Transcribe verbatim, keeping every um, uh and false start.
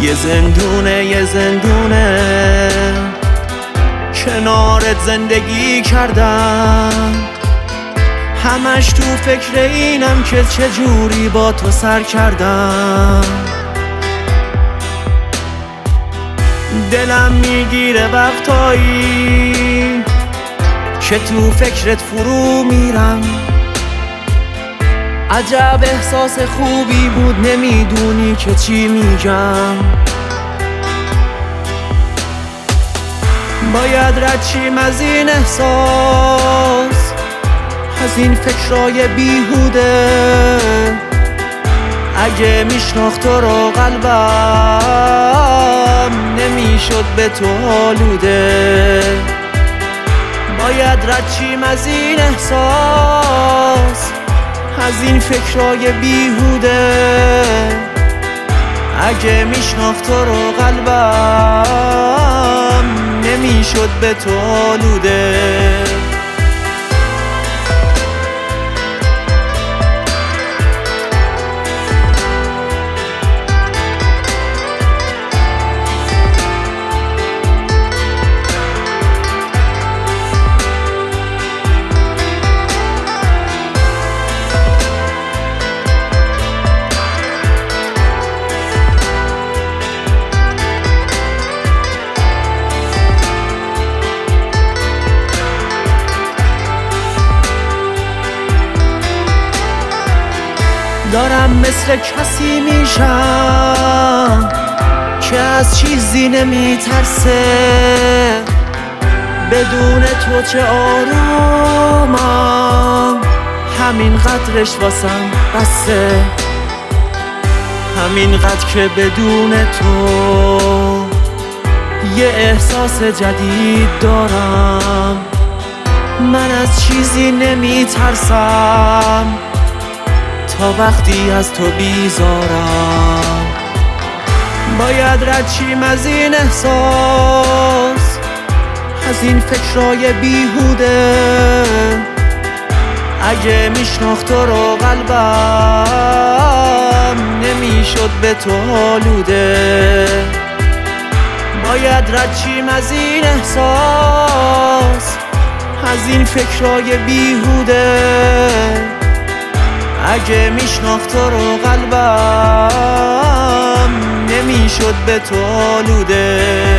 یه زندونه یه زندونه کنارت زندگی کردم، همش تو فکر اینم که چجوری با تو سر کردم. دلم میگیره وقتایی که تو فکرت فرو میرم، عجب احساس خوبی بود نمیدونی که چی میگم. باید رد چیم از این احساس، از این فکرای بیهوده. اگه میشناخت تو رو قلبم نمیشد به تو آلوده. باید رد چیم از این احساس، از این فکرای بیهوده. اگه میشناخت تو رو قلبم نمیشد به تو آلوده. دارم مثل کسی میشم که از چیزی نمیترسه، بدون تو چه آرومم، همین قدرش واسم بسه. همین قدر که بدون تو یه احساس جدید دارم. من از چیزی نمیترسم تا وقتی از تو بیزارم. باید رد چیم از این احساس، از این فکرای بیهوده. اگه میشناخت تو رو قلبم نمیشد به تو آلوده. باید رد چیم از این احساس، از این فکرای بیهوده. اگه میشناخت تو رو قلبم نمیشد به تو آلوده.